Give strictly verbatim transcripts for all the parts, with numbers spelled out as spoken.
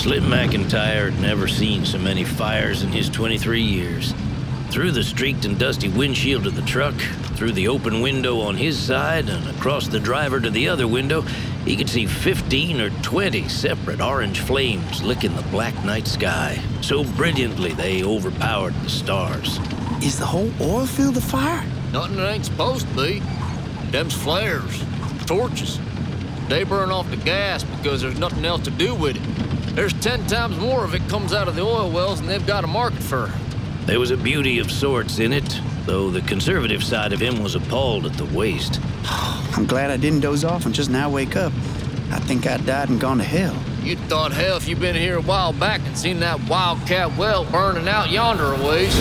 Slim McIntyre had never seen so many fires in his twenty-three years. Through the streaked and dusty windshield of the truck, through the open window on his side, and across the driver to the other window, he could see fifteen or twenty separate orange flames licking the black night sky. So brilliantly they overpowered the stars. Is the whole oil field afire? Nothing that ain't supposed to be. Them's flares, torches. They burn off the gas because there's nothing else to do with it. There's ten times more of it comes out of the oil wells than they've got a market for. There was a beauty of sorts in it, though the conservative side of him was appalled at the waste. I'm glad I didn't doze off and just now wake up. I think I died and gone to hell. You'd thought hell if you'd been here a while back and seen that wildcat well burning out yonder a ways.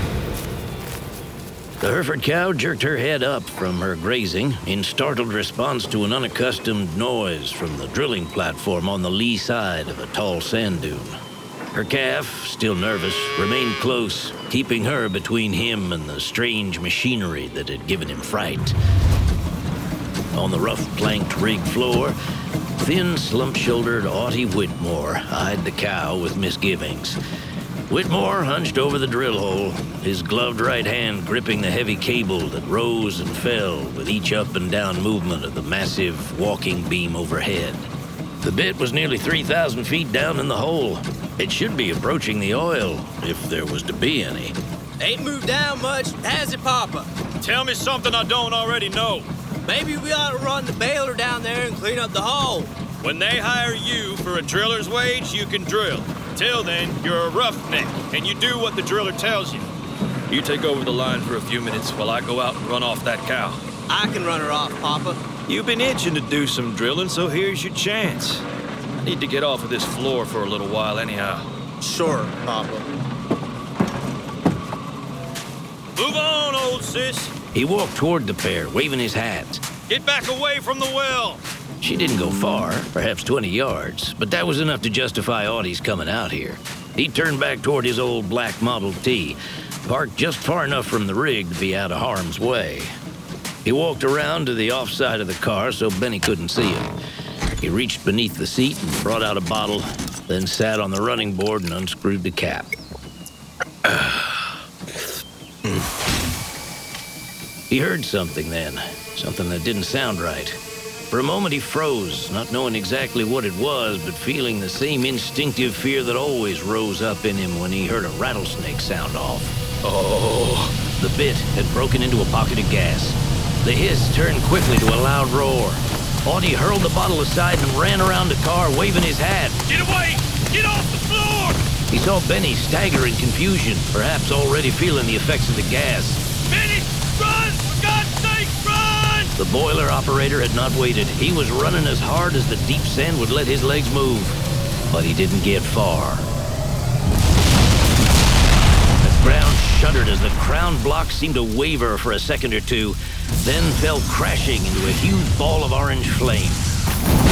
The Hereford cow jerked her head up from her grazing in startled response to an unaccustomed noise from the drilling platform on the lee side of a tall sand dune. Her calf, still nervous, remained close, keeping her between him and the strange machinery that had given him fright. On the rough planked rig floor, thin, slump-shouldered Audie Whitmore eyed the cow with misgivings. Whitmore hunched over the drill hole, his gloved right hand gripping the heavy cable that rose and fell with each up and down movement of the massive walking beam overhead. The bit was nearly three thousand feet down in the hole. It should be approaching the oil, if there was to be any. Ain't moved down much, has it, Papa? Tell me something I don't already know. Maybe we ought to run the baler down there and clean up the hole. When they hire you for a driller's wage, you can drill. Till then, you're a roughneck, and you do what the driller tells you. You take over the line for a few minutes while I go out and run off that cow. I can run her off, Papa. You've been itching to do some drilling, so here's your chance. I need to get off of this floor for a little while anyhow. Sure, Papa. Move on, old sis. He walked toward the pair, waving his hat. Get back away from the well. She didn't go far, perhaps twenty yards, but that was enough to justify Audie's coming out here. He turned back toward his old black Model T, parked just far enough from the rig to be out of harm's way. He walked around to the off side of the car so Benny couldn't see him. He reached beneath the seat and brought out a bottle, then sat on the running board and unscrewed the cap. He heard something then, something that didn't sound right. For a moment he froze, not knowing exactly what it was, but feeling the same instinctive fear that always rose up in him when he heard a rattlesnake sound off. Oh! The bit had broken into a pocket of gas. The hiss turned quickly to a loud roar. Audie hurled the bottle aside and ran around the car, waving his hat. Get away! Get off the floor! He saw Benny stagger in confusion, perhaps already feeling the effects of the gas. Benny, run! For God's sake, run! The boiler operator had not waited. He was running as hard as the deep sand would let his legs move. But he didn't get far. The ground shuddered as the crown block seemed to waver for a second or two, then fell crashing into a huge ball of orange flame.